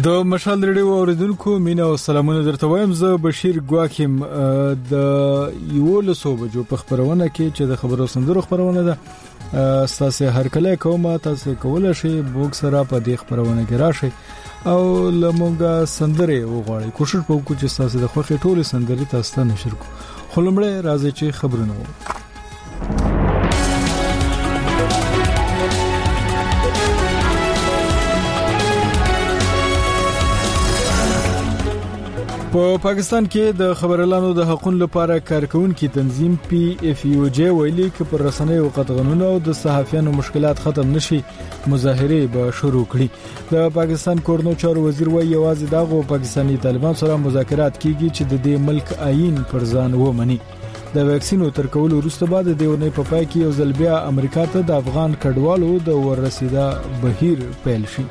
د مشال ریډیو اوریدونکو مینا او سلامونه درته وایم. زه بشیر ګواکیم. د یو لسو بجو په خبرونه کې چې د خبرو سندرو خبرونه ده تاسو هر کله کومه تاسو کولای شئ بوک سره په دې خبرونه کې راشئ او لمونګه سندره وغواړئ. کوشش وکړو چې تاسو د خوښي ټول سندرې تاسو ته نشر کړو. خو لمړی راځي چې خبرونه وو. په پاکستان کې د خبرلانو د حقوقو لپاره کارکونکو تنظیم PFUJ ویلي چې پر رسنیو قطغنونه او د صحافیانو مشکلات ختم نشي مظاهره به شروع کړي. د پاکستان کورنو چارو وزیر وایي یوازې دغه پاکستانی طالبان سره مذاکرات کیږي چې د دې ملک آئین پر ځان ومني. د ویکسینو تر کولو وروسته بعد د ونې په پای کې یو ځل بیا امریکا ته د افغان کډوالو د ورسیدا بهیر پیل شي.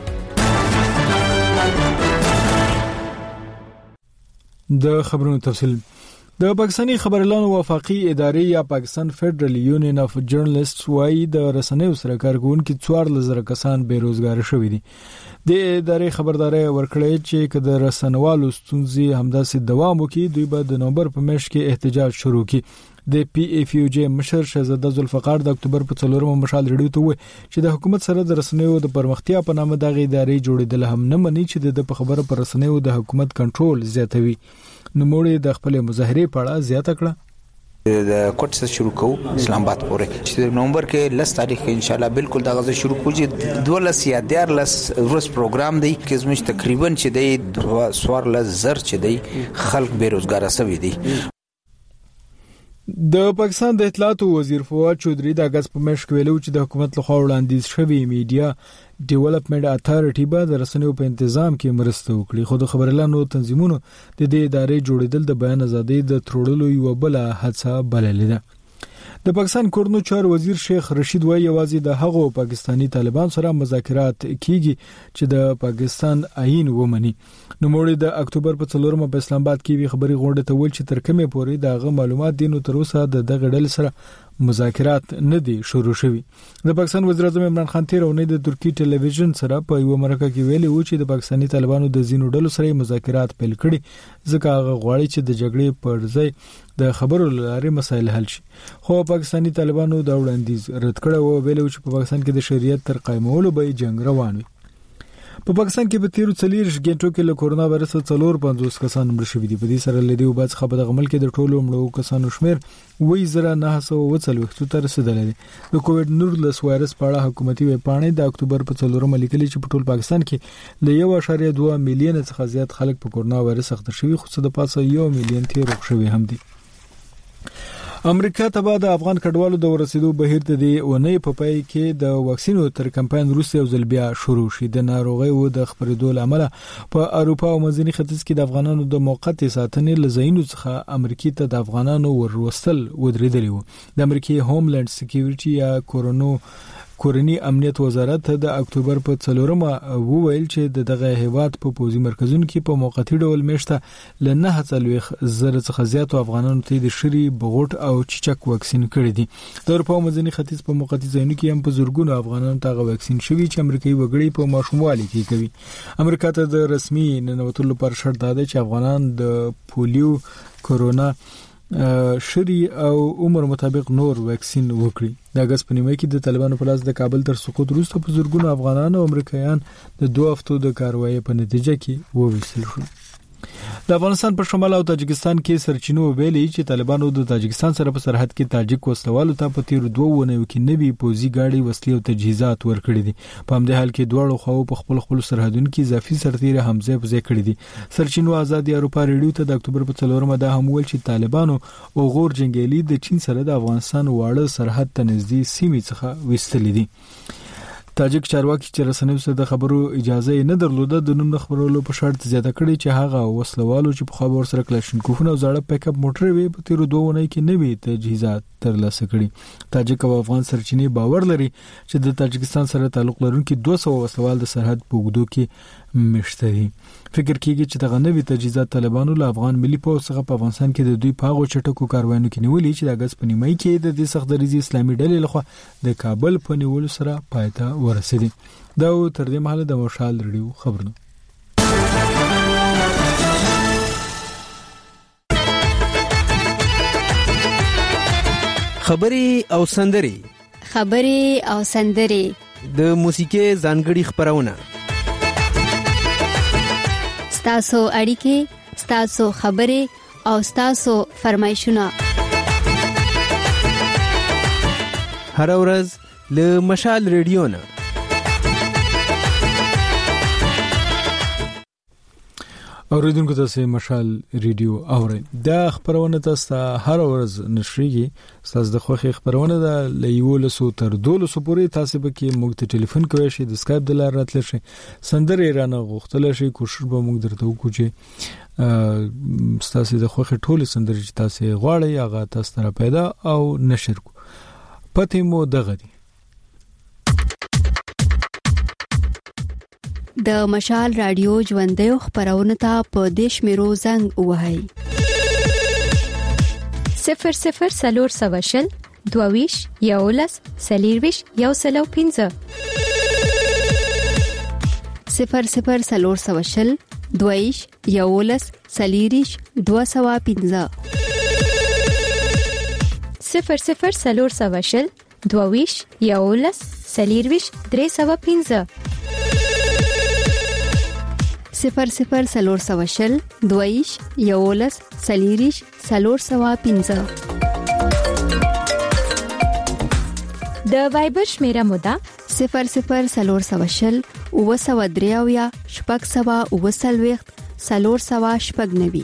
د خبرونو تفصیل. د پاکستاني خبرلانو وفاقي ادارې یا پاکستان فدرل یونین اف جرنالیسټس وايي د رسنیو سره کارکونکو 4000 کسان بیروزګار شوي دي. د ادارې خبرداري ورکړې چې کله رسنوالو ستونزې همداسې دوام وکړي دوی به د نومبر په میاشت کې احتجاج شروع کړي. د PFUJ مشر شهزاده ذوالفقار د اکتوبر په 4 مشال ریډیو ته وایي چې د حکومت سره د رسنیو د پرمختیا په نامه د ادارې جوړېدل هم نه مني چې د خبره پر رسنیو د حکومت کنټرول زیاتوي. نو موږ د خپل مظاهره په اړه زیاته کړه. د کوټ څخه شروع کوو اسلام آباد پورې چې نومبر کې 10 تاریخ کې ان شاء الله بالکل دا غزه شروع کوجي 12 یا 13 ورځ پروګرام دی چې زموږ تقریبا چې دی 14,000 چې دی خلک بیروزګار شوي دي. د پاکستان د اطلاعات وزیر فواد چودري د اگست په میاشت کې ویلو چې د حکومت لخوا وړاندیز شوی میډیا ډیولپمنٹ اتھارټي به د رسنیو په تنظیم کې مرسته وکړي. خو د خبرلانو تنظیمونو د دې ادارې جوړیدل د بیان ازادي د ترورلو یو بل هڅه بللې ده. د پاکستان کورنو چارو وزیر شیخ رشید وایي یوازې د هغو پاکستانی طالبان سره مذاکرات کیږي چې د پاکستان آئین ومني. نو موږ د اکتوبر په 4 په اسلام آباد کې خبري غونډه ته ول چې تر کومه پورې دغه معلومات دي نو تر اوسه د دغه ډول سره مذاکرات نه دي شروع شوي. د پاکستان وزیر اعظم عمران خان تیر اونۍ د ترکی ټلویزیون سره په یو مرکه کې ویلي و چې د پاکستانی طالبانو د زینو ډلو سره مذاکرات پیل کړي ځکه هغه غواړي چې د جګړې پر ځای د خبرو لارې مسایل حل شي. خو پاکستانی طالبانو دا وړاندیز رد کړ او ویلي چې په پاکستان کې د شریعت تر قائمولو به جنگ روان وي. په پاکستان کې په تیرو 40 غنټو کې له کورونا وایرس 450 کسان مړ شوي دي. په دې سره لدی وباس خبر د عمل کې د ټولو مړو کسانو شمیر 1940 ته رسیدلی دی. د کووډ 19 وایرس په اړه حکومتي ویبپاڼې د اکتوبر په 4 لیکلي چې په ټول پاکستان کې له 1.2 میلیون څخه زیات خلک په کورونا وایرس اخته شوي خو څه د پاسه 1 میلیون تیر روغ شوي هم دي. امریکا ته بعد افغان کډوالو د ورسېدو بهیر ته دی ونې په پای کې د واکسینو تر کمپاین وروسته یو ځل بیا شروع شي. د ناروغي او د خبرېدو لامل په اروپا او منځني ختیځ کې د افغانانو د موقت ساتنې لزاینو څخه امریکا ته د افغانانو وروستل ودرېدلی وو. د امریکای هوملند سکیورټي یا کورنی امنیت وزارت د اکتوبر په 4 وویل چې دغه هیواد په پوزي مرکزونو کې په موقتی ډول میشته ل 9,000 څخه زیات افغانانو ته د شری بغوټ او چچک واکسین کړی دي. د اروپا منځني ختیځ په موقتی ځایونو کې هم په زورګونو افغانانو ته واکسین شوي چې امریکایي وګړي په ماشوموالي کې کوي. امریکا ته د رسمي ننوتلو پر شرط ده چې افغانان د پولیو، کورونا، شری او عمر مطابق نور واکسین وکړي. د اگست په نیمه کې د طالبانو په لاس د کابل تر سقوط وروسته په زورګونو افغانان او امریکایان د 2 هفتو د کاروایی په نتیجه کې وویشتل شول. د افغانستان په شمال او تاجکستان کې سرچینو ویلي چې طالبانو د تاجکستان سره په سرحد کې تاجک وسلوالو ته په تیر 2 ونیو کې نوي پوزي گاډي وسلې او تجهیزات ورکړي دي. په همدې حال کې دواړو خواو په خپل سرحدونو کې اضافي سرتیره حمزه په ځای کړی دي. سرچینو آزادي اروپا ریډیو ته د اکتوبر په 4 دا هم ویل چې طالبانو او غور جنگیالي د چین سره د افغانستان واړه سرحد ته نږدې سیمې څخه وستل دي. تاجک چارواکي چې رسنیو سره د خبرو اجازه نه درلوده د نوم خبرولو په شرط زیاته کړي چې هغه وسلوالو چې په خبر سره کلاشینکوفونه او زړه پک اپ موټر وي په تیر 2 ونې کې نوي تجهیزات ترلاسه کړي. تاجک او افغان سرچینې باور لري چې د تاجکستان سره تعلق لرونکي 200 وسلوال د سرحد په اوږدو کې مشته دي. فکر کیږي چې دغه نوي تجهیزات طالبانو له افغان ملي پوځ څخه په افغانستان کې د دوی پاغو چټکو کاروانونو کې نیولې چې د اگست په نیمه کې د دې سخت دریزي اسلامي ډلې لخوا د کابل په نیولو سره پایته ورسېدي. دا تر دې مهاله د مشال ریډیو خبرونه. خبري او سندري د موسیقي ځانګړي خبرونه ستاسو اړیکې ستاسو خبرې او ستاسو فرمایشونه هر ورځ له مشال ریډیو نه اوریدونکو تاسو مشال ریډیو اورئ دا خبرونه تاسو هر ورځ نشریږي تاسو د خوخي خبرونه د لیولسو تر 200 پورې تاسو به کې موږ ته ټلیفون کوئ شي د اسکایپ د لارې راتل شي سندر ایران غوښتل شي کوشش به موږ درته وکړو چې تاسو د خوخي ټول سندر چې تاسو غواړئ هغه تاسو را پیدا او نشر کو پته مو دغه دي د مشال رادیو ژوندۍ خبرونه ته په دیش میرو زنګ وهاي 00 22 یولس سلیرویش یو سلو 15 00 22 یولس سلیریش 215 00 22 یولس سلیرویش 315 00 22 یولس سلیریش 315 د وایبر شمیره مودا 00 وسودریاویا شپږ سوا وسلويخت سلور سوا شپږ نوي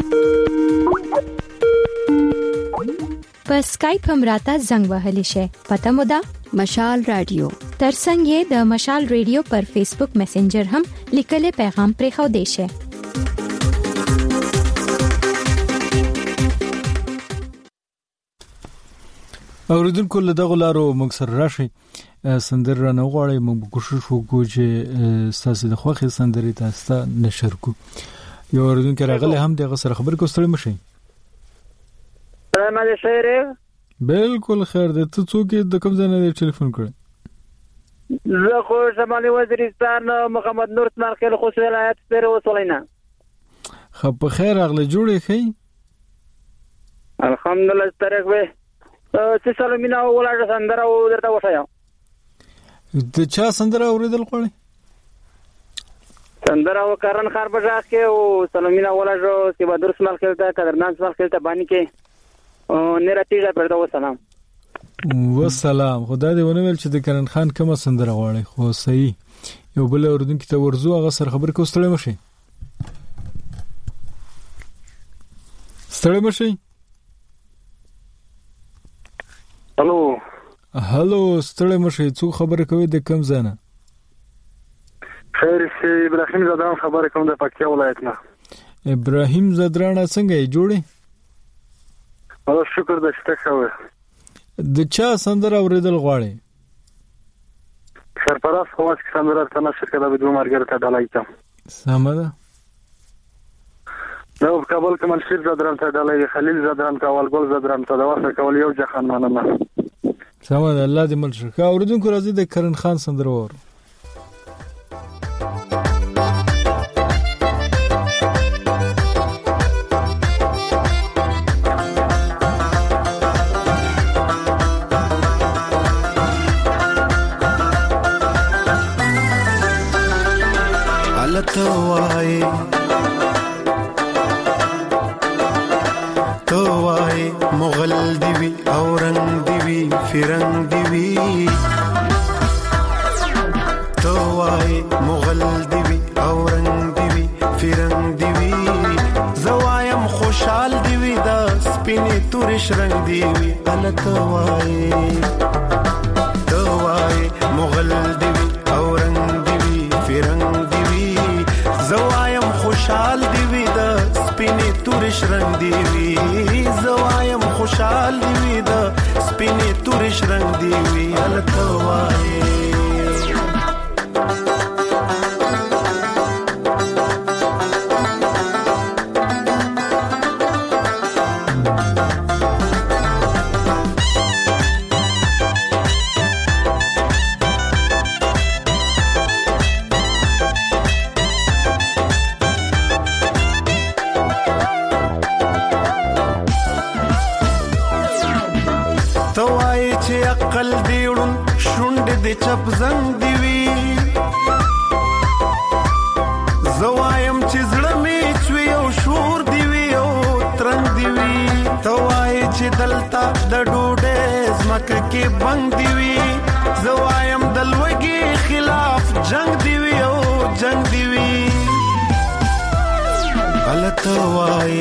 په اسکایپ هم راته زنګ وهلی شي پته مودا مشال رادیو ترڅنګ د مشال رادیو پر فیسبوک میسنجر هم لیکلي پیغام پرې خو دی شي اوریدونکو له دغه لارو موږ سره راشي سندر نه غواړي موږ کوشش وکړو چې تاسو د خوخي سندري تاسو نشر کو یو اوریدونکو راغله هم دغه سره خبر کوستړی مشي ما دې شهره بالکل خیر ده ته څوک د کوم ځای نه ټلیفون کړ زه خو شمالي وزیرستان محمد نور اسماعیل خو ولایت سره وصلینا خو په خیر اغله جوړې خې الحمدلله سترګ به چې سلامونه ولاړ سندره او درته وښایم د چا سندره اوریدل غواړي سندره او کارن خار بجاخ کې او سلامونه ولاړ چې بدر اسماعیل کېته قدرنان اسماعیل کېته باندې کې نراتیجه پرده وسلام وسلام خدای دې ونه ویل چې د کرن خان کومه سندره غواړي خو صحیح یو بل اوردونکو ته ورزو هغه سره خبر کوستړی مشي ستړی مشي هالو ستړی مشي څو خبره کوي د کم ځنه خیر شي ابراهیم زدران خبره کوم د پکتیا ولایت نه ابراهیم زدران څنګه یې جوړي الله شکر د شته خوي د چا سندره اوریدل غواړي سرپرست خواص کی سندره تنه شرکت د دوه مرګر ته ډالایته سمده نو کابل کمال شیر زدران ته ډالای خلیل زدران کول ګل زدران ته دا واسه کول یو جهان مننه سمده الله دې مل شکا اوریدونکو راځي د کرن خان سندره ور توای مغل دیوی او رنگ دیوی فرنگ دیوی توای مغل دیوی او رنگ دیوی فرنگ دیوی زوایم خوشحال دیوی دا سپینی تورش رنگ دیوی التوای توای مغل دیوی او رنگ دیوی فرنگ دیوی زوایم خوشحال دیوی دا سپینی تورش رنگ دیوی زوایم خوشحال دیوی دا سپینی تورش رنگ دیوی التوای د چپ زنګ دی وی زوایم چې زړه می چوي او شور دی وی او ترنګ دی وی توای چې دلتا د ډوډۍ زمکه کې بنګ دی وی زوایم دلوګي خلاف جنگ دی وی او جنگ دی وی غلط وای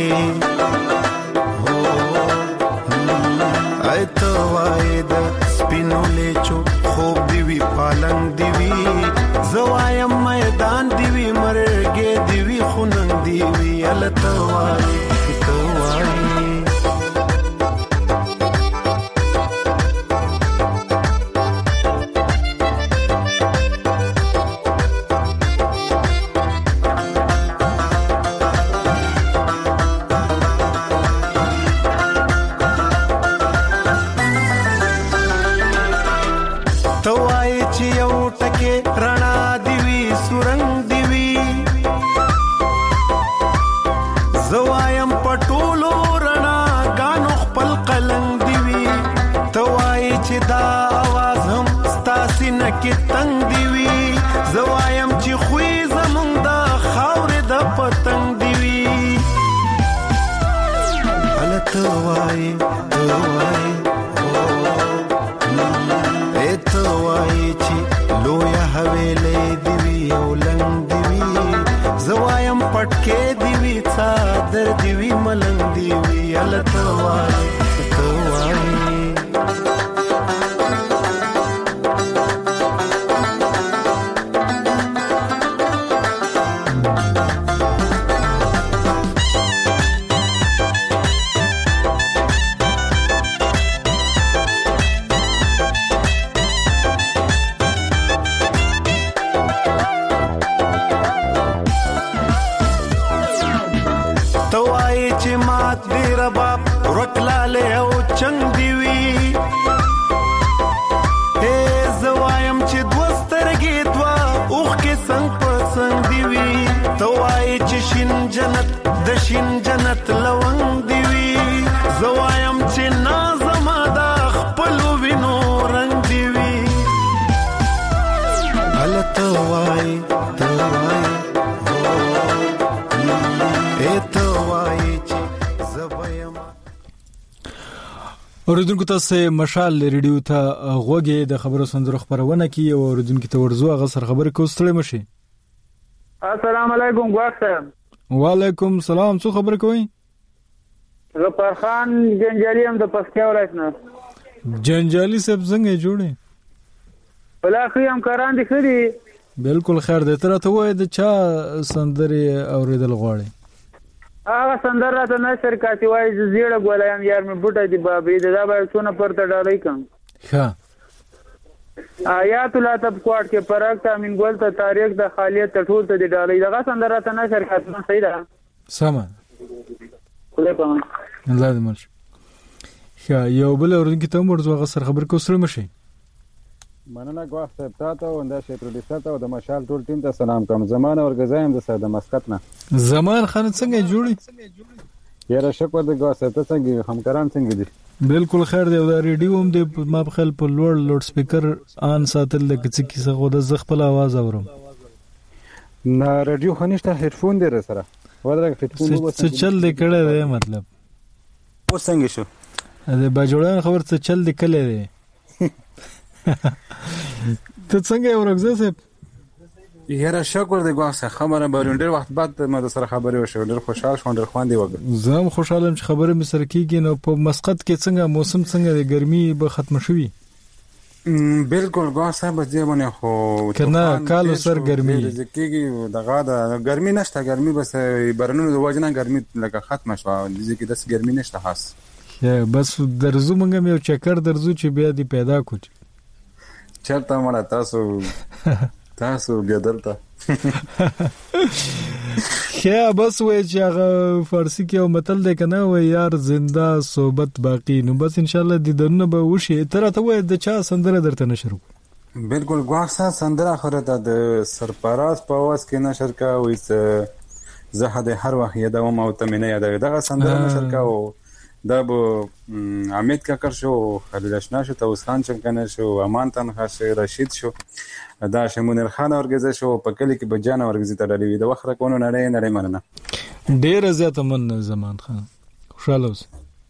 ایتو وای د سپینو لیچو خوب دی وی پالنګ دی وی زوایم میدان دی وی مرګې دی وی خوننګ دی وی التو وای تو وای کې تنگ دی وی زوایم چې خوې زمونږ د خاورې د پتنګ دی وی غلط وای تو وای ایتو وای چې لویا حویلې دی وی او لنګ دی وی زوایم پټکې دی وی څادر دی وی ملنګ دی وی غلط وای تو وای چنگ دیوی اے زوایم چې دوسترګې دوا اوخ کې څنګ په څنګ دیوی توای چې شین جنت د شین جنت لونګ دیوی زوایم چې نازم دا خپل وینو رنگ دیوی غلط وای توای اے توای چې زوایم اوریدونکو تاسو مشال ریډیو ته غوږی د خبرو سندرو خبرونه کی او اوریدونکو ته ورزو هغه سر خبر کوستړی مشي. السلام علیکم ګوښ صاحب. وعلیکم السلام. څه خبر کوئ؟ غفار خان جنجالی هم د پسکیا ولایت نه. جنجالی صاحب څنګه جوړه؟ بلاخي هم کاران دي خري. بالکل خیر ده. تر ته وای د چا سندري اوریدل غواړي؟ هغه سندر راته نشر کاتی وای زیړه ګولایم یار مې بوټه دی بابې دا به څونه پرته ډالۍ کم. ها آیات لا تب کوټ کې پرکتا من ګول ته تاریخ د خالیت ټول ته دی ډالۍ دغه سندر راته نشر کاتی نو صحیح ده. سم. خدای پامان. الله دې مرشي. ښه یو بل ورنګ ته مرزو هغه سر خبر کو سره مشي. مننه ګواښ صاحب تاسو او د شي پروډوسر ته او د مشال ټول ټیم ته سلام کوم. زمان اورګزایم د سره د مسقط نه. زمان خان څنګه جوړي؟ یاره شکر د ګواښ صاحب ته څنګه همکاران څنګه دي؟ بالکل خیر دی. دا ریډیو هم د ما په خل په لوړ سپیکر آن ساتل د کیسه خو د زغپل आवाज اورم. نه ریډیو خنيشته هډفون دی سره. ودرګه هډفون څه چل دی کړه دی مطلب. اوس څنګه شو؟ د باجوړان خبر څه چل دی کله دی. ته څنګه اورګزه صاحب؟ یاره شکر دی ګواښ خبره به ډېر وخت بعد ما سره خبرې وشو. ډېر خوشاله شوم ډېر خواندې وګ. زه هم خوشاله چې خبره مې سره کیږي. نو په مسقط کې څنګه موسم څنګه دی؟ ګرمي به ختم شوي؟ بالکل ګواښ صاحب دې باندې خو کنه کال سر ګرمي کېږي دغه د ګرمي نشته. ګرمي بس برنونو د وجنه ګرمي لکه ختم شوه. دې کې داس ګرمي نشته خاص. بس درزو مونږ یو چکر درزو چې بیا دې پیدا کوچ چرته مړه تاسو بیا درته خیا بس وای چې هغه فارسی کې یو متل دی کنه وای یار زنده صحبت باقی. نو بس ان شاء الله دې دنه به وشي. تر ته وای د چا سندره درته نشر کو؟ بالکل ګواښ سندره خره د سرپراز په واس کې نشر کا وې زه د هر وخت یادوم او ته مې نه یادوي. دغه سندره نشر کا او دا به حمید کاکر شو، خلیل اشنا شو، توس خان چمکنه شو، امان تنها شو، رشید شو، دا شمونر خان اورګزه شو، په کلی کې بجان اورګزه تړلې وي. د وخت راکونو نړۍ مننه. ډیر زیاته من زمان خان خوشاله اوس.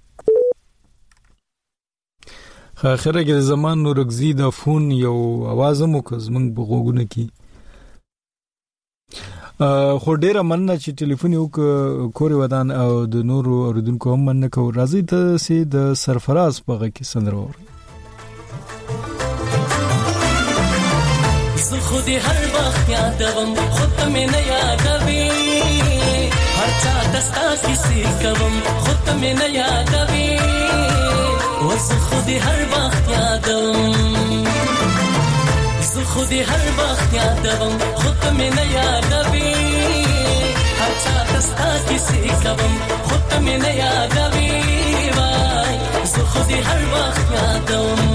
اخره کې زمان نورګزی د فون یو आवाज مو کوز موږ بغوګونه کی خو ډیره مننه چې ټلیفون یو کوري ودان او د نورو اوردونکو هم مننه کو. راځي ته سي د سرفراز په غږ کې سندره وره. زه خو دې هر وخت یادوم خو ته مې نه یادوي، هر چا ته ستا کیسې کوم خو ته مې نه یادوي، زه خو دې هر وخت یادوم، زه خو دې هر وخت یادوم خو ته مې نه یادوي، هر چا ته ستا کیسې کوم خو ته مې نه یادوي، وای زه خو دې هر وخت یادوم.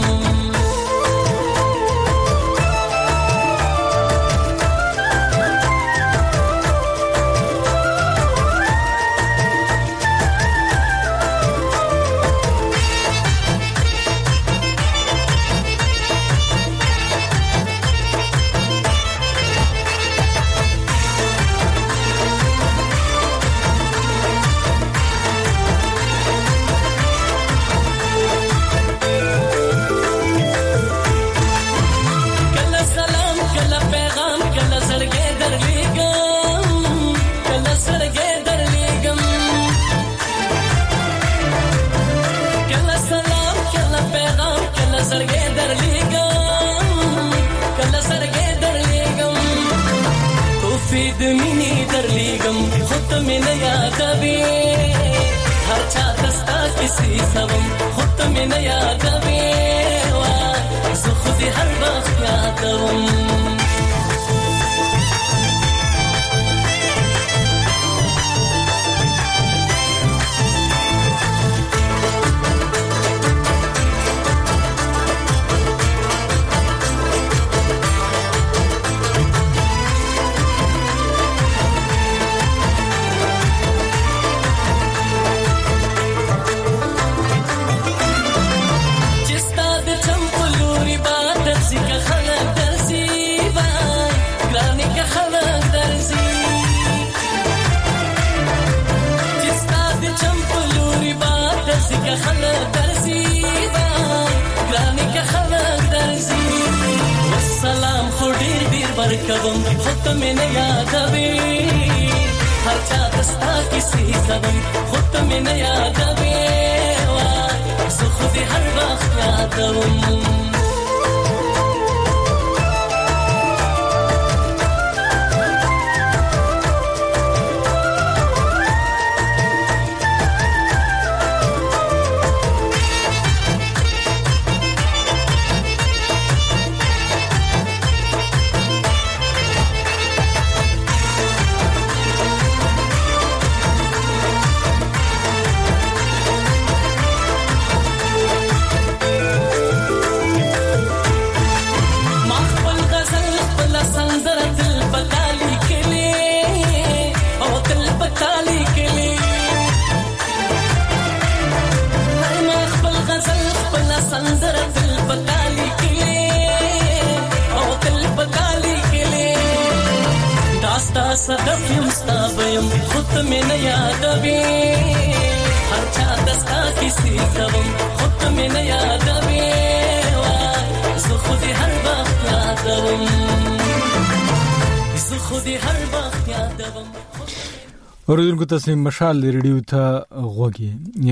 اوردونکو تاسو مشال ریډیو ته غوږی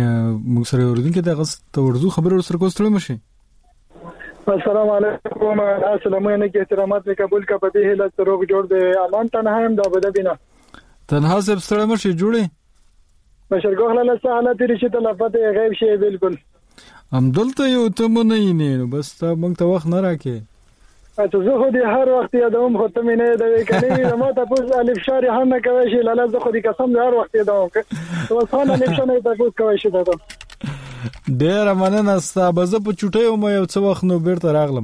موږ سره اوردونکو د غست اردو خبرو سره کوستل مشي. السلام علیکم، السلام علیکم، احترامات می قبول کا په دې هله تروغ جوړ دې امان تنها هم دا بده بنا تنها سب سره مشي جوړي بشرګو خلل حالت لري چې تلفات غیب شي بالکل هم دلته یو ته مونږ نه بس تا موږ ته وخت نه راکې. اته زه خو دې هر وخت یادوم خو ته مې نه یادوي کني ما ته پوز الف شاری هم نه کوي شي لاله زه خو دې قسم هر وخت یادوم که وسانه الف شاری ته پوز کوي شي دا ډیر مننه ستاسو زه په چټیو مې یو څه وخت نو بیرته راغلم.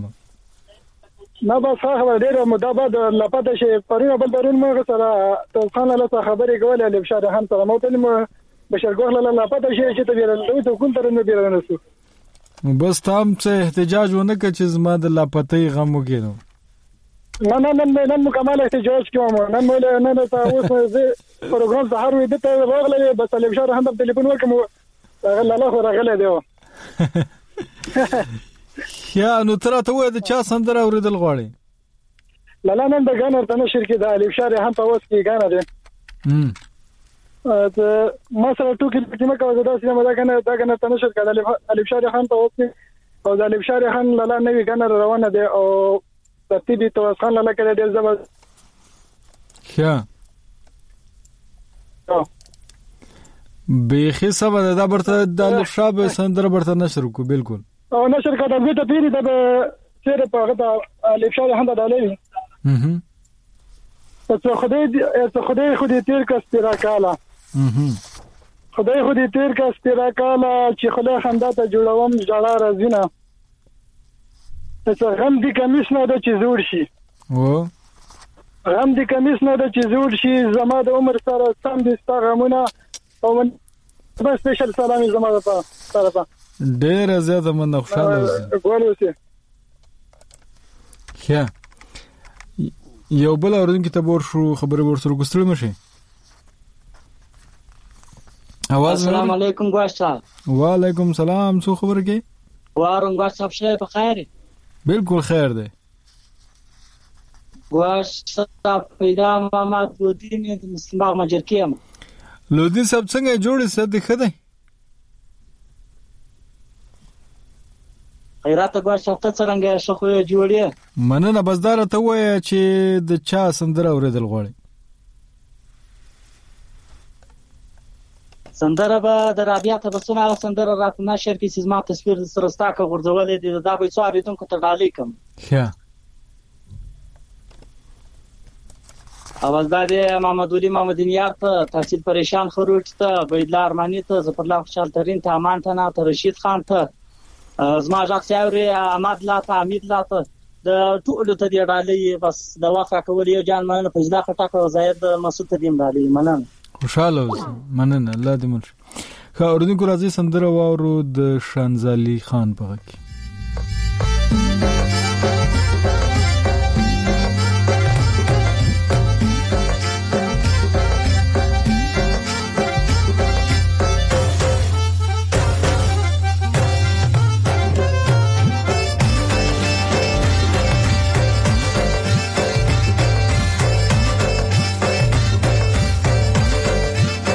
نه بس هغه ډیر مدابد لپاره شي پرونه بل درون مې سره ته خان له خبرې کولې الف شاری هم سره مو ته بشرګوخ لا پته شي چې ته بیرته کوم تر نه بیرته نسو بس تام څه احتجاج ونه کړ چې زما د لاپتې غم وګینو نن مکمل احتجاج کوم نن تاسو پروګرام سهار وې د ته راغله بس الابشار هم په ټلیفون ورکم الله خو راغله دی یا نو تر ته وې د چا سندره اوریدل غواړي لاله نن د غانر ته نشر کې د الابشار هم په وس کې غانر دی ما سره ټوکی چې ما کوي دا سینما دا کنه تنشر کړه الابشار خان ته وځي او د الابشار خان لاله نوې غانر روانه دی او ترتیبي توس خان لاله کړه ډېر زبر ښه به سبا دا برته د الابشار سندره برته نشر کو بالکل او نشر کړه د ته پیری د سره په غدا الابشار هم دا لري ته خدای خو دې تیر کا استراکاله خدای خو دې تیر کا استراکاله چې خدای خندا ته جوړوم جړه رازینه ته غم دې کمیس نه د چې زور شي غم دې کمیس نه د چې زور شي زما د عمر سره سم دې ستغمونه او بس سپیشل سلامي زما ته سره ډېر زیاته من خوشاله اوسه ګول اوسه ښه یو بل اوردونکو ته ورشو خبرې ورسره کوستل مشه اواز السلام علیکم ګواشا وعلیکم السلام څو خبر کې وارم ګواشا شه په خیر بالکل خیر ده ګواشا پیدا ما لودین د مسلمان مجرکیم لودین سب څنګه جوړ سد خده خیرات ګواشا ته څنګه شخو جوړی مننه بسدار ته وای چې د چا سندره اوریدل غواړي سندره به د رابعه ته بسونه سندره رات نشر کې سیزما تصویر سره ستاکه ورځولې دي دا به څو اړیدونکو ته ډالې کوم ښه اواز باندې محمد علي محمدنیار ته تحصیل پریشان خروج ته بيدلا ارمانی ته ظفر الله خوشحال ترين ته امان ته نه ته رشید خان ته زما ځاخساوري احمد لا ته امید لا ته د ټول ته دی ډالې بس د واقع کول یو جان مننه فیضلا خټک زاید مسعود ته دی ډالې مننه خوشاله اوسه مننه الله دې مونږ خا اوردونکو راځي سندره واورو د شانزالي خان په غږ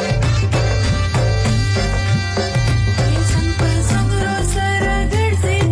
संग संग रो सर गिरजी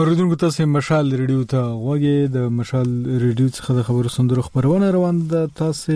اوریدونکو تاسو مشال ریډیو ته وګورئ. د مشال ریډیو څخه د خبرو سندرو خبرونه روان ده. تاسو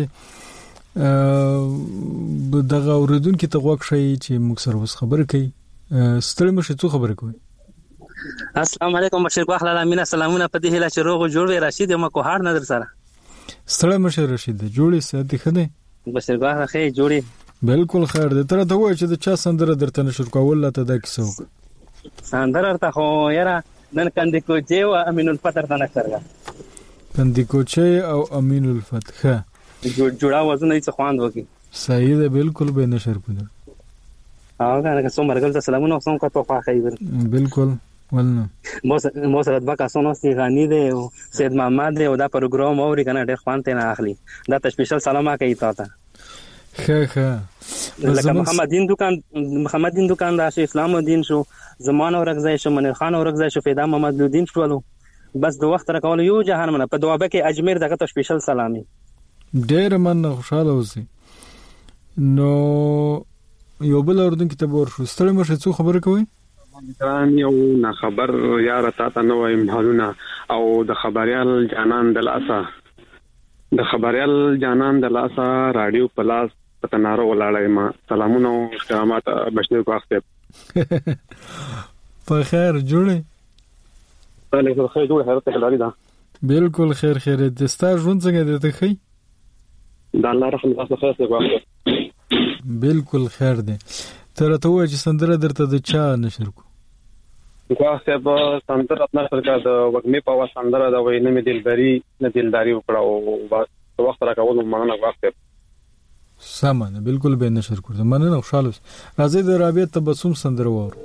دغه اوریدونکو ته غوښ شي چې موږ سره وس خبرې کوي. ستړي مشه څه خبرې کوي. السلام علیکم بشیر کو اخلا امین سلامونه په دې هله چې روغ جوړ وي. رشید یم کو هار نظر سره ستړي مشه رشید جوړي ساتي خنه بشیر کو اخلا خې جوړي بالکل خیر ده. تر ته وای چې د چا سندره درته نشر کول ته دا کیسه وکړه. سندره ارته خو یاره نن کندې کوچي او امین الفتح ته نکړه. کندې کوچي او امین الفتح جوړا وزن یې څخوان وکي. صحیح ده بالکل به نشر کړو. هغه که څومره ګل سلامونه اوسم کو په خیر. بالکل ولنه مو سره د بکا سونوستي غنی دی او سید محمد دی او دا پروګرام اوري کنه ډېر خوان ته نه اخلي. دا ته سپیشل سلام کوي تاسو ښه لکه محمد دین دکان دا شي اسلام الدین شو زمان اورغزای شو منیر خان اورغزای شو فیدا محمد الدین شولو. بس د وخت راکول یو جهان منه په دوابه کې اجمیر دغه ته سپیشل سلامي. ډېر من خوشاله اوسئ. نو یو بل اوردونکو ته ورشو. ستړي مشه څه خبره کوي. تران یو نه خبر یار تا نه وایم حالونه او د خبريال جانان د لاسا رادیو پلاس پتنارو ولاړای ما سلامونه او کرامات بشیر کو اخته په خیر جوړه علیکم خیر جوړه حضرت کلاری دا بالکل خیر د ستا ژوند څنګه دی ته خی د الله رحمت تاسو خیر څه غواړم. بالکل خیر دی. تر ته وای چې سندره درته د چا نشر کو غواړم په سندره خپل سرکار د وګمې په وسندره د وینې مې دلبري نه دلداري وکړه او وخت راکول مننه غواړم. سمانه بالکل به نشر کړم. مننه خوشاله. راځي د رابطه تبسم سندره وور.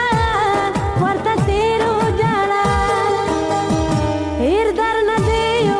Dar na de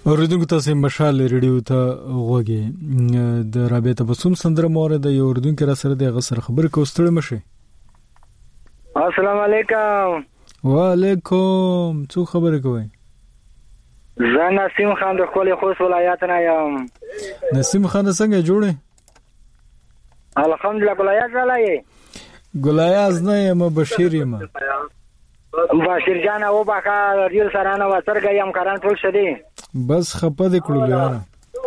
اوریدونکو تاسو مشال ریډیو ته غوږی د رابطه بسوم سندره مورد یو اوریدونکو را سره د غسر خبر کوستړ مشه. السلام علیکم. وعلیکم. څو خبره کوي؟ زه نسیم خان د خپل خوست ولایت نه یم. نسیم خان څنګه جوړه؟ الحمدلله. ولایت زلای ګلایاز نه یم، بشیر یم. بشیر جان او باکا ریل سره نه وسرګ یم کاران ټول شدي. بس خپه دې کړو یاره.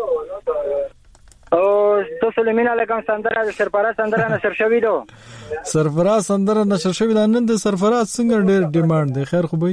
او تاسو له مینا لکه سندره د سرفراز سندره نشر شوی دو. سرفراز سندره نشر شوی دا نن د سرفراز څنګه ډېر ډیماند دی. خیر خو به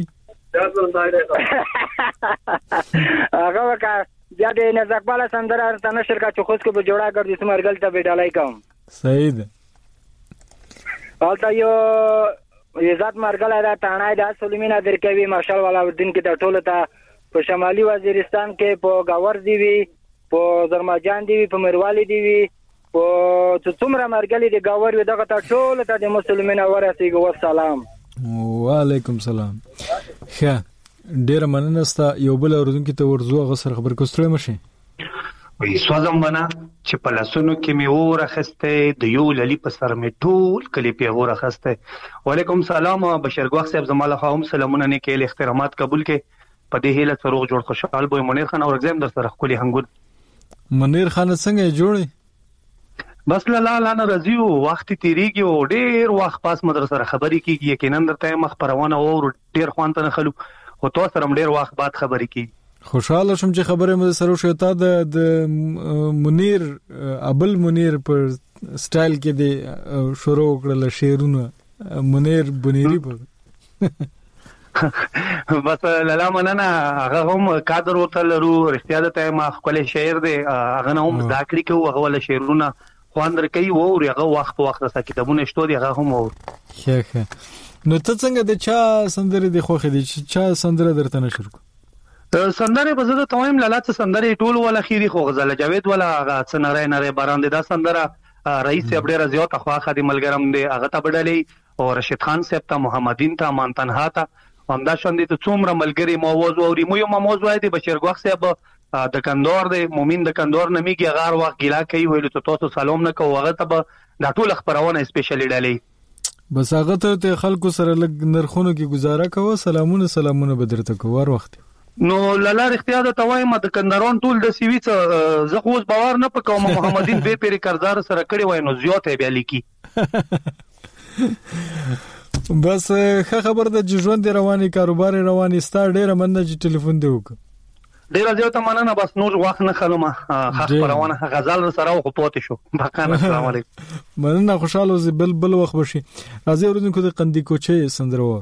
هغه وکړه بیا د نزاکباله سندره ته نشر کا چوخوس کو به جوړا کړ دې سمرګل ته وډالای کوم. صحیح ده. البته یو عزت مرګل دا تانای د سلیمینا درکوي مارشال والا الدین کې د ټوله ته په شمالي وزیرستان کې په گاور دی وی په زرمجان دی وی په مروالی دی وی په څومره مرګلي دی گاور وی دغه ته ټوله ته د مسلمانانو ورسیږي. والسلام. وعلیکم سلام. ښه ډیر مننه ستا. یو بل اوردونکو ته ورزو غسر خبر کوستړی مشه. وی سوزم بنا چې په لاسونو کې می ورخسته د یو للی په سر می ټول کلی په ورخسته. وعلیکم سلام. بشرګوخ صاحب زماله خام سلامونه نه کې احترامات قبول کې په دې هیله سروغ جوړ خوشحال بو منیر خان اورګزم در سره خولي هنګور. منیر خان څنګه جوړي؟ بس لا نه راځي وخت تیریږي او ډیر وخت پاس مدرسه خبرې کیږي. یقینا درته مخ پروانه او ډیر خوانته نه خلو خو تاسو سره ډیر وخت بعد خبرې کیږي. خوشاله شوم چې خبره مې سره شوته د منیر ابل منیر پر سټایل کې دی شروع کړل شعرونه منیر بنيري پر بس لاله مننه. هغه هم کادر وتلرو رښتیا ده ته ما خپل شعر دی هغه نه هم ذاکر کې هغه ول شعرونه خواندر کوي او هغه وخت په وخت سره کتابونه شته دي هغه هم اور. ښه نو ته څنګه د چا سندره دی خوخه دي چا سندره درته نشر کو؟ سندره په زړه توایم لاله سندره ټول ولا خيري خو غزل جاوید ولا هغه څنره نه باران دي دا سندره رئیس ابډه رضیات خو خادم ملګرم دی هغه ته بدلې او رشید خان صاحب ته محمدین ته مانتنها ته همدا شاندې ته څومره ملګری موضوع او ریمو یو موضوع دی بشرګوخ صاحب د کندور دی مومن د کندور نمیږي غار وخت ګیلا کوي ویل ته تاسو سلام نه کوو هغه ته د ټول خبرونه سپیشلی ډالې بس هغه ته خلکو سره لګ نرخونو کې گزاره کوو. سلامونه بدرته کوو هر وخت. نو لاله اختیار ته وایم د کندرون ټول د سیوی څه زه خو باور نه پکوم محمدین به پیری کردار سره کړی وای نو زیات بیا لیکي. بس خبر د ژوند رواني کاروبار رواني ستا ډیره مننه چې ټلیفون دی وک. ډیره زیاته مننه. بس نور وخت نه خلومه خاص پروانه غزل سره او پوت شو. بقانه السلام علیکم. مننه خوشاله اوسې بل وخت بشي. راځي ورونکو د قندی کوچې سندرور.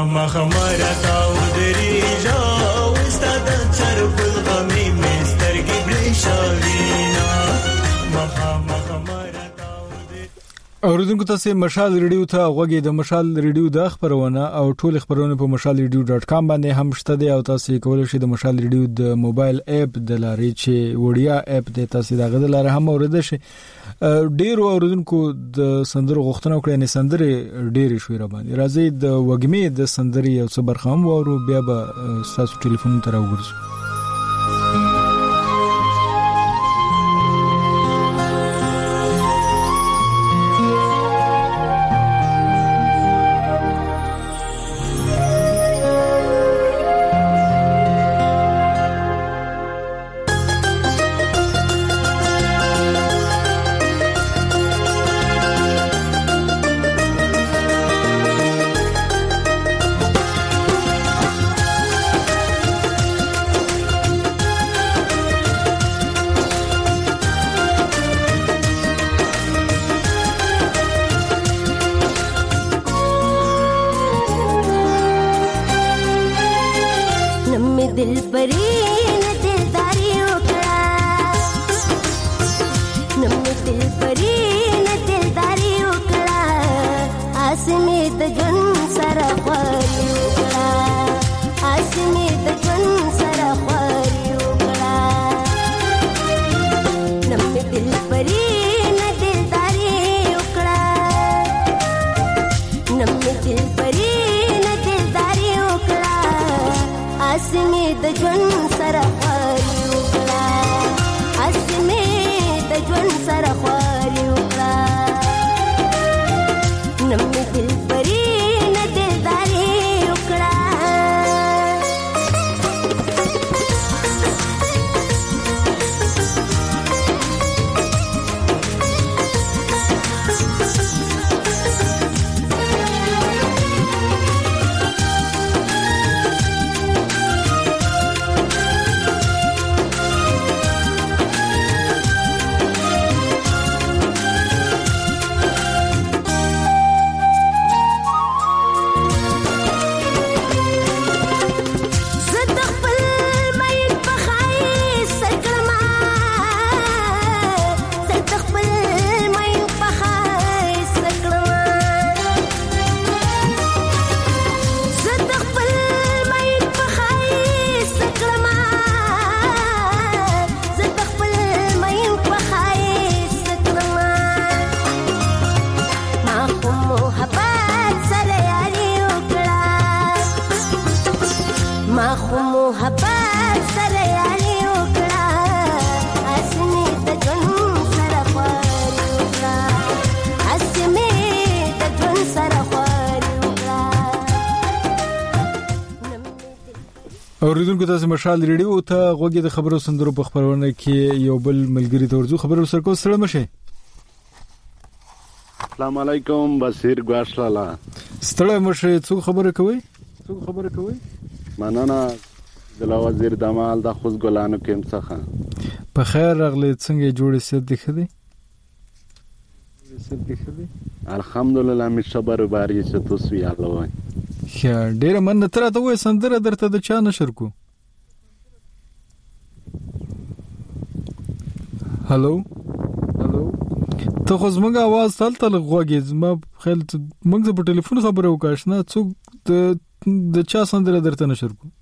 مخامخ مرتا ودري جو استاد چرب الغمي مسترګي بريشاوينا مخامخ مرتا اوریدونکو تاسو مشال ریډیو ته غوږی د مشال ریډیو د خبرونه او ټول خبرونه په mashalradio.com باندې هم شته دي او تاسو کولای شئ د مشال ریډیو د موبایل اپ د لارې چې وړیا اپ د تاسو دغه د لارې هم اوریدل شي. ډیرو اوریدونکو د سندرو غوښتنه وکړه نه سندري ډیرې شوې را باندې راځي د وګمې د سندري یو څه برخه هم ورو بیا به تاسو ټلیفون ته راوګرځو. اوریدونکو تاسو مشال ریډیو ته غوږی د خبرو سندرو په خبرونه کې یو بل ملګری ته ورزو خبرو سره کو سره مشه. السلام علیکم بصیر ګواشلالا ستړی مشه څو خبره کوي مننه د وزیر دمال د خوځ ګلانو کې څخه په خیر راغلی څنګه جوړې سید دي الحمدلله می صبر باری چې تاسو یې الله خیا ډیر من تر ته وې سندره درته د چا نشر کو. هالو ته خو زموږ आवाज تل غوږی زما خیال موږ په ټلیفون خبرو وکښ نه څوک د چا سندره درته نشر کو.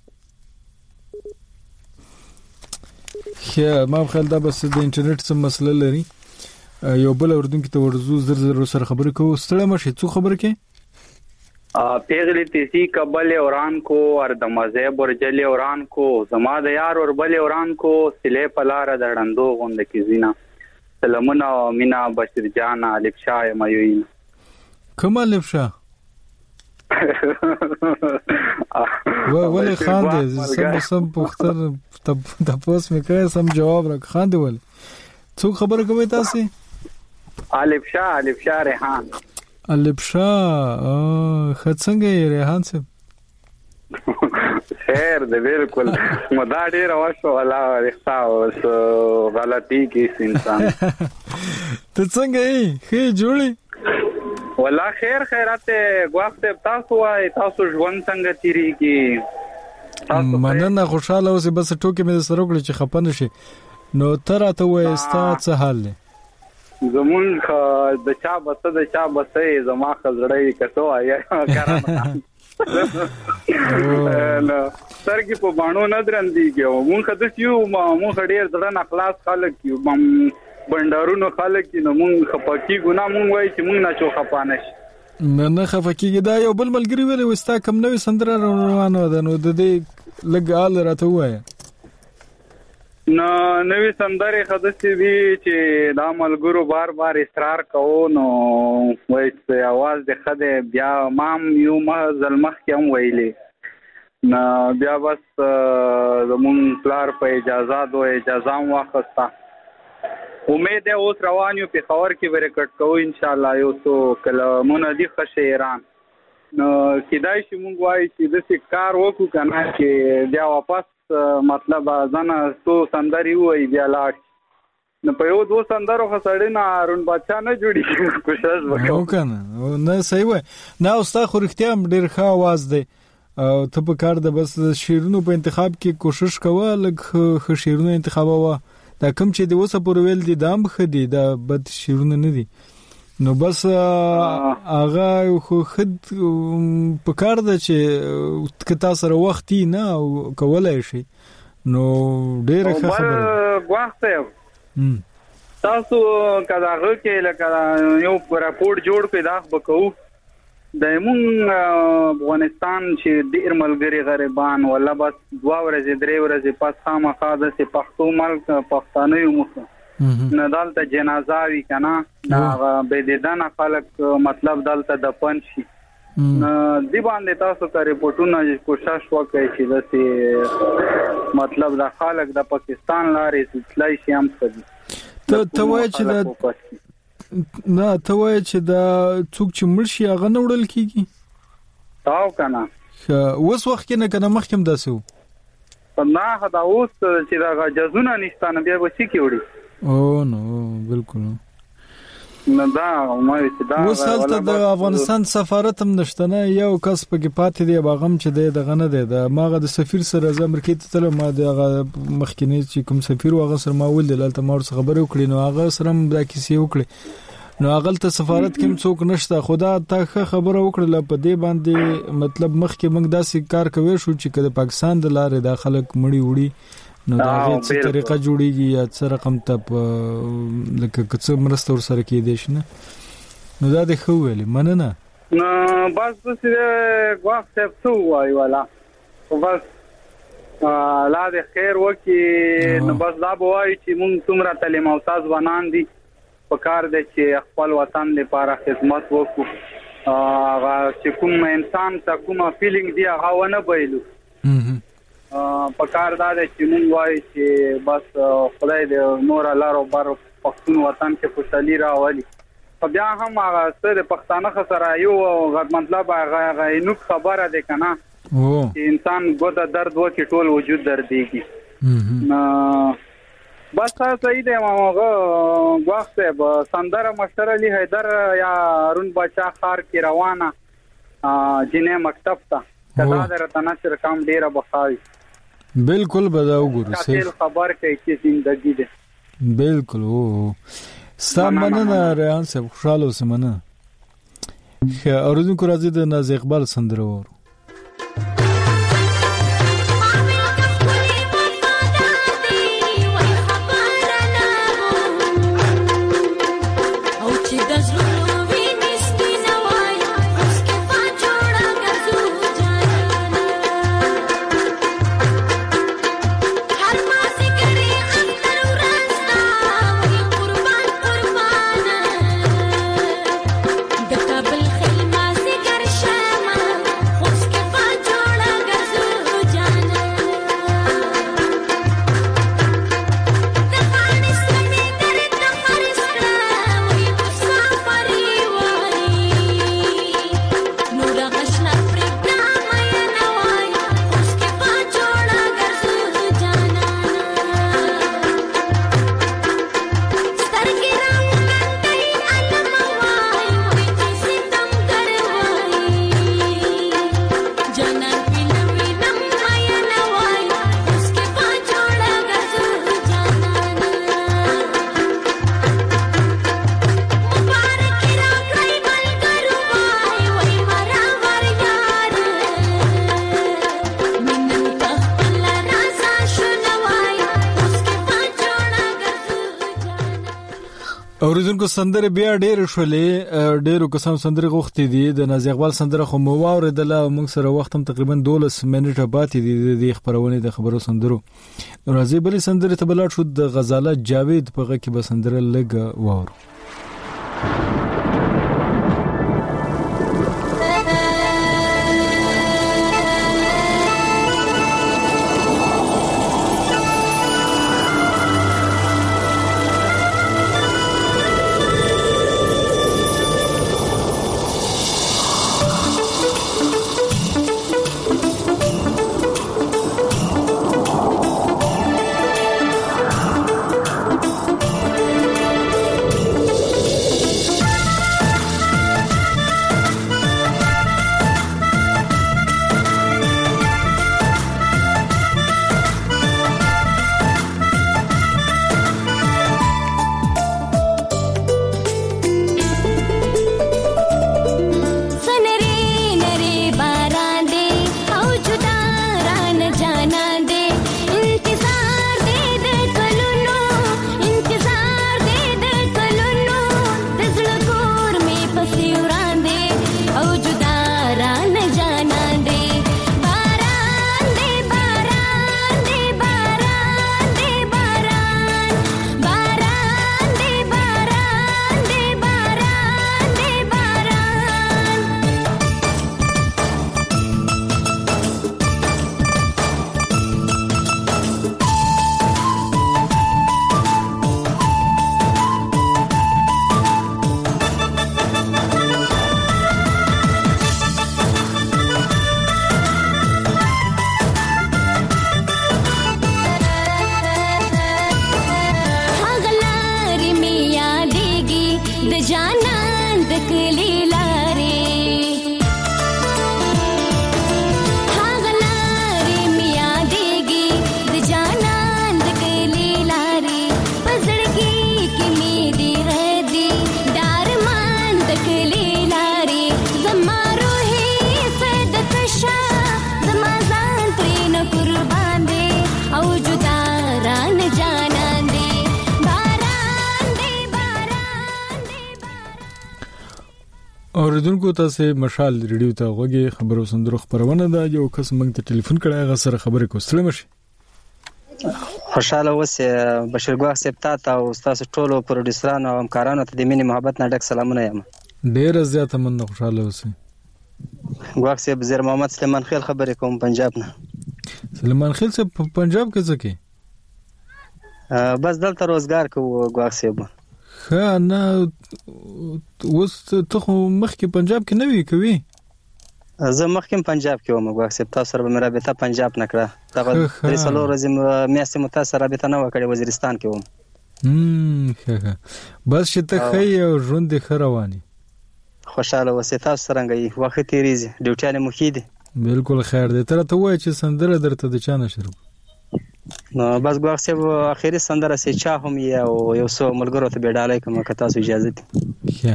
خیا ما خیال دا بس د انټرنیټ څخه مسله لري. یو بل اوردونکو ته ورزو زر سره خبرې کوو ستړی مشه څو خبره کې پیغلی تیسی قبل اوران کو اور دمازه برجل اوران کو زما د یار اور بل اوران کو سله پلار د ډندو غوند کی زینا سلامونه مینا بشیر جان الف شاه مایوین کمال الف شاه ولې خاندې سم پختر د پوس مې کړه سم جواب راک خاندې ولې څو خبره کوي تاسو الف شاه ریحان الف شاه خڅنګ ریحان صاحب خیر دې بالکل مدا ډیر واسو ولا رښتا او غلطي کې انسان ته څنګه یې خې جوړي والله خیر خیرات غواخت تاسو وای تاسو ژوند څنګه تیریږي مننه خوشاله اوسې بس ټوکې مې سره وکړي چې خپه نشي نو تر ته وای ستا څه حال دی زمون د چا بسې زما خزړې کته آیا کارم نو سرګي په باڼو نه درندېږي مونږ خدای یو مونږ ډېر ځړه اخلاص خلک یو بندرونو خلک نو مونږ خپکی ګنا مونږ وای چې مونږ نه چو خپانه شي نه خفکیږي دا یو بل ملګری ویل وستا کم نوې سندره روانه ده نو د دې لګال راته وای نو نوې سندره خدای دې چې دا ملګرو بار بار اصرار کوو نو وای چې आवाज د خده بیا مام یو ما ظلمخ کوم ویلې نو بیا بس زمون پلار په اجازه واخستا امید ہے اوس روانیو په خبر کې ورکټ کوو ان شاء الله یو څو کلمونه دي خشیران نو کدای شي مونږ وایي چې د کار وکړو کنه چې بیا واپس مطلب ځنه څو سندري وای بیا لاړ نو په یو دو سندرو خسړې نه ارون بچا نه جوړی کوشش وکړو کنه نه صحیح وای نه اوستا خو رښتیا ډیر ښه आवाज دی او ته په کار د بس شیرونو په انتخاب کې کوشش کوه لږ شیرونو انتخابوه دا کوم چې د اوسه پر ویل دي دام خدي دا بد شیرونه نه دي نو بس هغه خو خد په کار ده چې کتا سره وخت نه کولای شي نو ډیره خبره وخت تاسو کداغه کې لکه یو راپورټ جوړ کړئ دا وکړو د افغانستان چې ډیر ملګری غریبان ولا بس 2 ورځې 3 ورځې پس خامخا د پښتو ملک پښتانه یو مخ نه دالته جنازه وی کنه دا به ددان خلک مطلب دالته د پنځي دی باندې تاسو ته ریپورتونه کوشش وکړئ چې د مطلب د خلک د پاکستان لارې تلای شي هم کړي ته وای چې نه ته وای چې دا څوک چې مرشي هغه نه وړل کیږي تاو کنه اوس وخت کې نه کنه مخکم داسو نه دا اوس چې دا جزونه نشته نه بیا وسی کی وړي او نو بالکل نه دا مې دا وسالته د افغانستان سفارت هم نشته نه یو کس پکې پاتې دی باغم چې دغه نه دی د ماغه د سفیر سره د امریکا ته تل ما د مخکینی چې کوم سفیر واغه سره ما ول دلته ما خبرې وکړې نو هغه سره دا کیسې وکړې نو هغه ته سفارت کې څوک نشته خدا ته خبره وکړه په دې باندې مطلب مخکې موږ داسې کار کوي شو چې د پاکستان د لارې د خلک مړی وړي نو دا هیڅ طریقه جوړیږي یا څه رقم ته لکه څه مرسته ور سره کې دي شنه نو دا د خو ویلې مننه نو بس وخت څه وای ولا بس لا د خیر وکي نو بس دا وای چې مونږ څومره تعلیم او تاسو ونان دي په کار د چې خپل وطن لپاره خدمت وکړو چې کوم انسان ته کومه فیلینګ دی هغه ونه بایلو په کار دا چې مونږ وای چې بس خدای دې نور لارو بار پښتون وطن کې خوشالي راولي بیا هم هغه سره پښتانه خسر یو مطلب هغه نو خبره ده کنه چې انسان ګوته درد وکي ټول وجود درديږي بس صحیح دی ماغه وخت به سندره مشر علي حیدر یا ارون بچا خار کی روانه جنې مکتب ته کدا درته نشر کام ډیره بخاوي بالکل بداو ګورو صحیح خبر کوي چې زندگی ده بالکل او سامنه ریان صاحب خوشاله وسمنه اوریدونکو راځي د ناز اقبال سندره ورو قربان قربان د کابل خلما سي ګر شمه اوریدونکو سندره بیا ډېر شولې ډېرو کسانو سندره غوښتي دي د ناز اقبال سندره خو مو واوریدله موږ سره وخت هم تقریبا 12 منټه پاتې دي د خبرونه د خبرو سندرو راځي بلې سندره ته بلاد شو د غزاله جاوید په غږ کې به سندره لګ واورو اوریدونکو تاسو مشال ریډیو ته غوږی خبرو سندرو خبرونه ده یو کس موږ ته ټلیفون کړی غا سره خبرې کوستل مشي خوشاله اوسه بشیر ګواخ سپتا او تاسو ټولو پروډوسرانو او همکارانو ته د مینې محبت نه ډک سلامونه یم ډیر زیاته من خوشاله اوسه ګواخ سپ زیر محمد سلیمان خیل خبرې کوم پنجاب نه سلیمان خیل سپ پنجاب کې ځکه بس دلته روزګار کوو ګواخ سپ ها نه اوس ته مخکې پنجاب کې نه وی کوي زه مخکې پنجاب کې وم ګواخ سپ تاسو سره مې رابطه پنجاب نه کړه دا د سلو ورځې میاشتې متاثر رابطه نه وکړه وزیرستان کې وم بس چې ته خې او ژوند دې رواني خوشاله اوسه تاسو څنګه وخت تیریږي ډیوټیانه مخې دي بالکل خیر دی تر ته وای چې سندره درته د چانه شروع نو بس ګواخ سپ اخیری سندره سي چا هم یو څو ملګرو ته بیډالای کوم که تاسو اجازه دي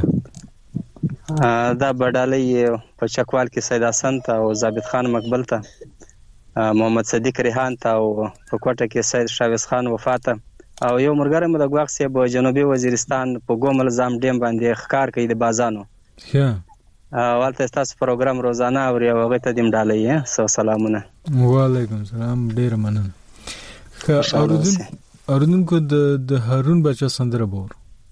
دا بیډالای په چکوال کې سید حسن ته او ثابت خان مقبل ته محمد صدیق ریحان ته او په کوټه کې سید شاویز خان وفات او یو مرګره مو د ګواخ سپ جنوبي وزیرستان په ګومل زام ډیم باندې ښکار کوي د بازانو والته تاسو پروګرام روزانه او هغه ته دیم ډالای سو سلامونه وعلیکم السلام ډیر مننه اوریدونکو د هارون بچا سندره بور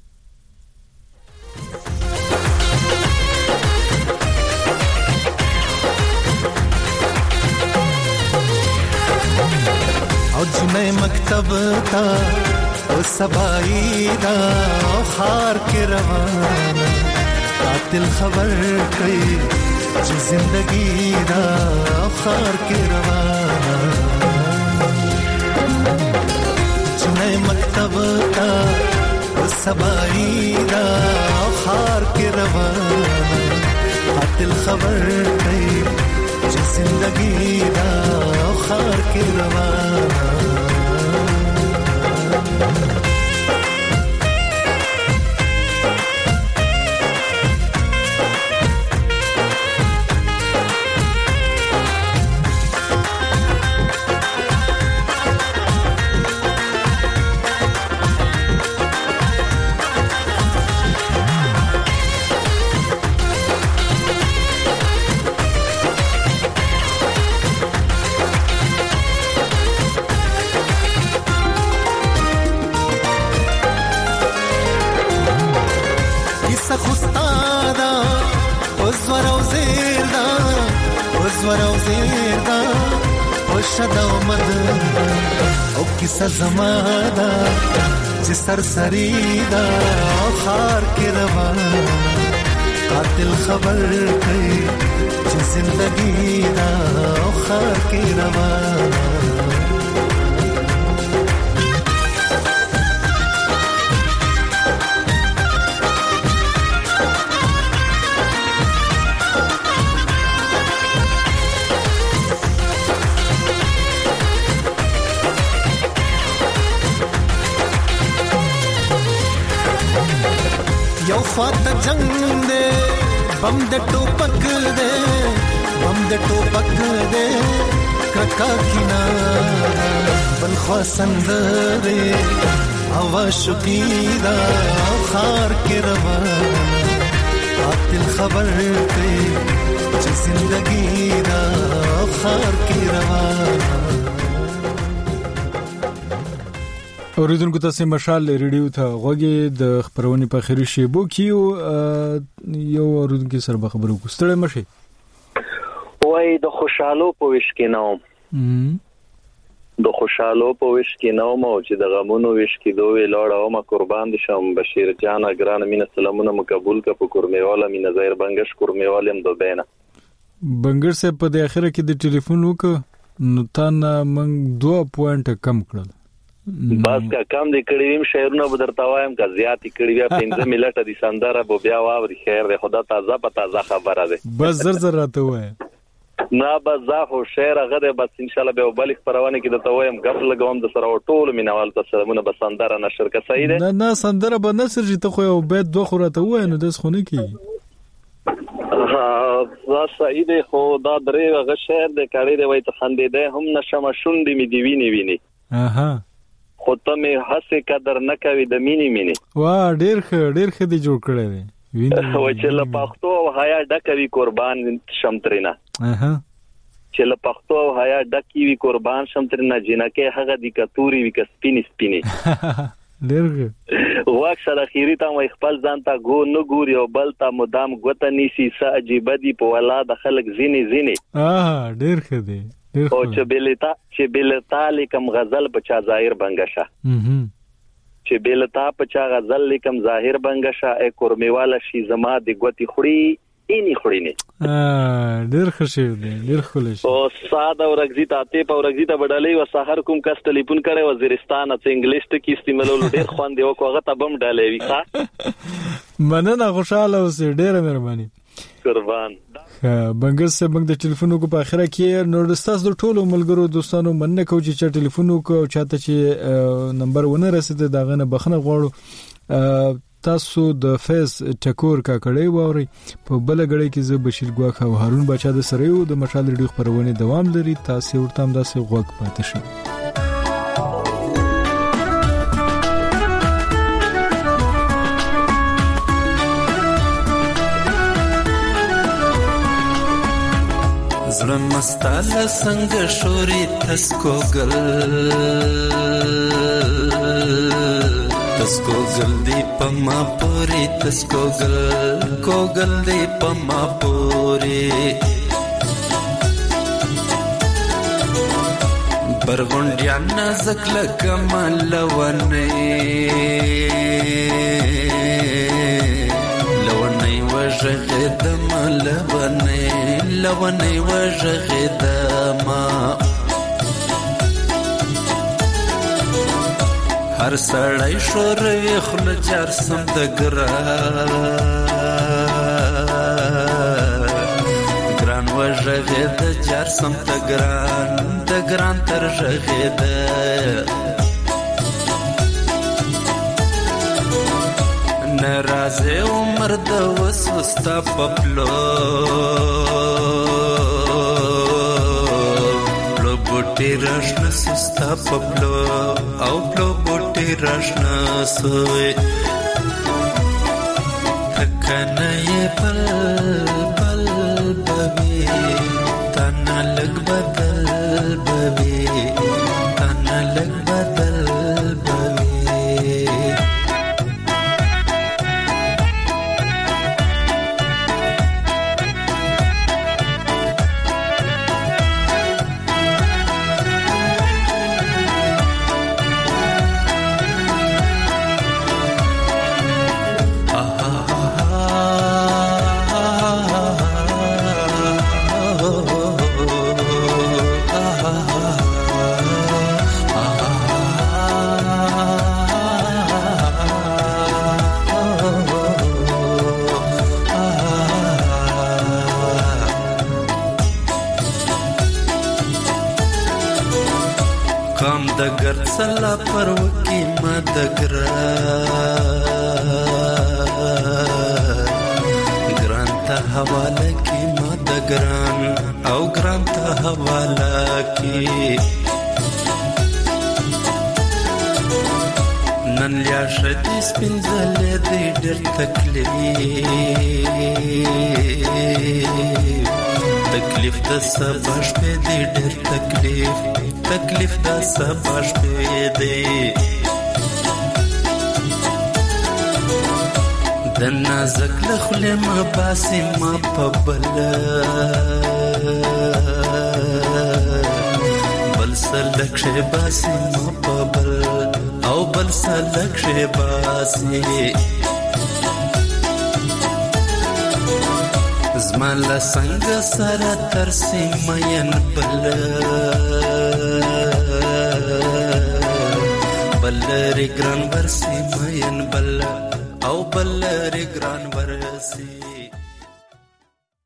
او جنې مکتب تا او سبای دا خار کې روانه قاتل خبر کوي چې زندگی دا خار کې روانه مکتب تا سبایی دا خار کے روانہ قاتل خبر کئی جو زندگی دا خار کے روانہ زور او زیر دا خوشد او مد او کیسه زمادا چې سرسری دا خار کې روان قاتل خبر کوي چې زندگی دا خار کې روان یو فات جنگ دے بم د ټوپک دے بم د ټوپک دے کرکا کنارا بل خوا سندره هوا شقیدا خار کې روان قاتل خبر کوي چې زندگی دا خار کې روان اوریدونکو تاسو مشال ریډیو ته غوږی د خبرونې په اخیری شیبو کې یو اوریدونکو سره به خبرو کوستړې مشي وای د خوشحالو په وش کې نوم د خوشحالو په وش کې نوم او چې د غمونو وش کې دوی لاړه او ما قربان دي شم بشیر جان ګران مين سلامونه مقبول کا په کورمیواله مين زهیر بنگش کورمیوالم دوبینه بنگش سے په د اخره کې د ټلیفون وک نو تان من 2 پوینټ کم کړل بس کا کم دې کړی ویم شعرونه بدرتاوایم کا زیاتی کړی بیا 15 منټه دي سندره بو بیا واوري خیر ده خدا تازه په تازه خبره ده بس زر زر راته وای نه بس زه خو شعر غده بس ان شاء الله به وبلک پروانه کې د تویم غف لګوم د سره ټول مینوال تاسو مونږ به سندره نشر کا صحیح ده نه سندره به نشر جته خو یو بیت دوه خو راته وای نو داس خونه کی زه صحیح ده خو دا درې غ شعر د کړي دی وای ته خندې ده هم نشم شوندې می دی ویني اها خو ته می هڅه قدر نه کوي د مینی وا ډیر ښه دی جوړ کړی دی و چې له پښتو او حیا ډکوي قربان شمترینا اها چې له پښتو او حیا ډکی وی قربان شمترینا جنکه هغه د کتوري وی کسپینی ډیر واک سره اخیری ته مې خپل ځان ته ګو نه ګوري او بل ته مدام غوته نیسی س عجیب دی په ولا د خلک زینی ډیر ښه دی او چې بلتا لیکم غزل په چا ظاهر بنگشه چې بلتا په چا غزل لیکم ظاهر بنگشه ای کورمیواله شي زما د ګوتی خوري اینی خوري نه ډیر خوشی دی ډیر خلش او ساده ورغزی ته ورغزی ته بدلې و سحر کوم کس ټلیفون کړي وزیرستان ته انګلیش ته کې استعمالول ډیر خوان دی او کوغه ته بم ډالې وی ښا مننه خوشاله اوسې ډیر مهرباني قربان بنګس سے بنګ د ټلیفونو کو په اخره کې نو دستاس د ټولو ملګرو دوستانو مننه کوم چې ټلیفونو کو چاته چې نمبر ونه رسیدي داغه نه بخنه غواړو تاسو د فیس ټکور کا کړی ووري په بل غړي کې زه بشیر ګواخ او هارون بچا د سره یو د مشال ریډیو خبرونه دوام لري تاسو ورته هم داسې غوږ پاتې شئ زړه مستاله څنګه شوري تسکو گل دی پما پوری تسکو گل دی پما پوری برغونډیا نازک لکه ملونه وژغدم لونی وژغدم هر سړی شوروي خل جار سم د ګران وژغد جار سم د ګران تر ژغد نرازه عمر د وسوستا پپلو پلو بوټي راشنا سستا پپلو او پلو بوټي راشنا سوي کنه پل ببي تنا لګ بدل ببي تنا لګ بدل د ګرځلا پر وکی ما د ګران ته حواله کی ما د ګران او ګران ته حواله کی نن لیا شدی سپینځلې دې ډېر تکلیف د سبا شپې دې ډېر تکلیف د سبا شپې دې د نازک لخلې ما باسي ما په بل سلک شي باسي ما په او بل سلک شي باسي زمان لسنگ سره ترسی مین بل ری گران برسی مین بل او بل ری گران برسی